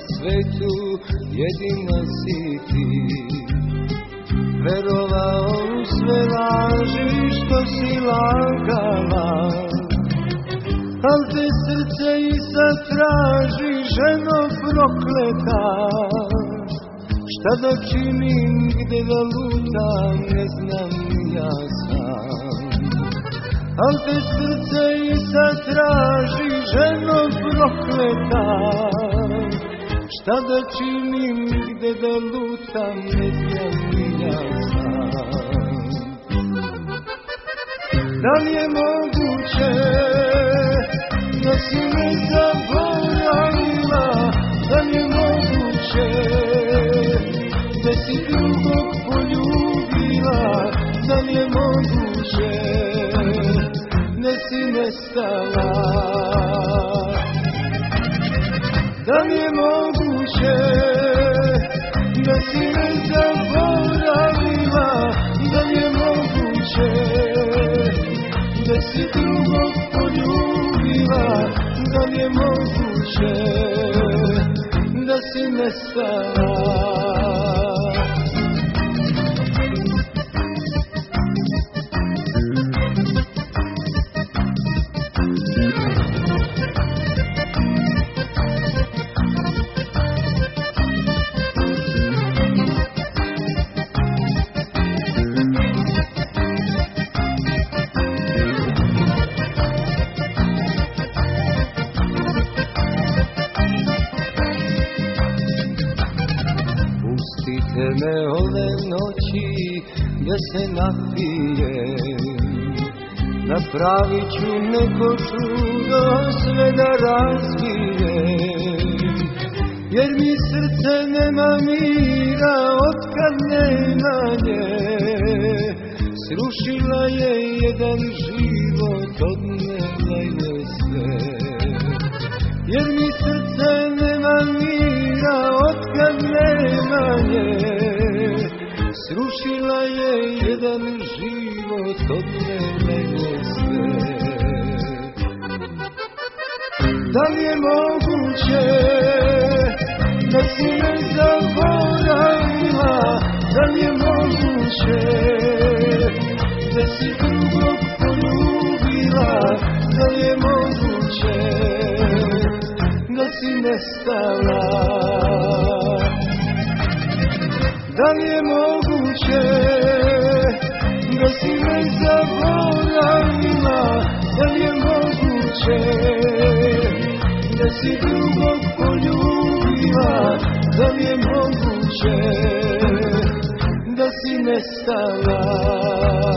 svetu jedina si ti. Verovao u sve laži što si lagala, al te srce i sad traži, ženo prokleta. Šta da činim, gde da lutam, ne znam ni ja sam. Al te srce i sad traži, ženo prokleta. Šta da činim, gde da lutam, ne znam ni ja sam. Da li je moguće da si me zaboravila? Da li je moguće da si drugog poljubila? Da li je moguće da si nestala? Da li je moguće da si me zaboravila? Da li je moguće da si drugog poljubila? Da li je moguće da si nestala? Pustite me ove noći da se napijem, napravit ću neko čudo, sve da razbijem. Jer mi srce nema mira otkad nema nje, srušila je jedan život, odnela je sve. Jer mi srce nema mira otkad nema nje, srušila je jedan život, odnela je sve. Da li je moguće da si me zaboravila? Da li je moguće da si drugog poljubila? Da li je moguće da si nestala? Da li je moguće da si me zaboravila? Da li je moguće da si drugog poljubila? Da li je moguće da si nestala?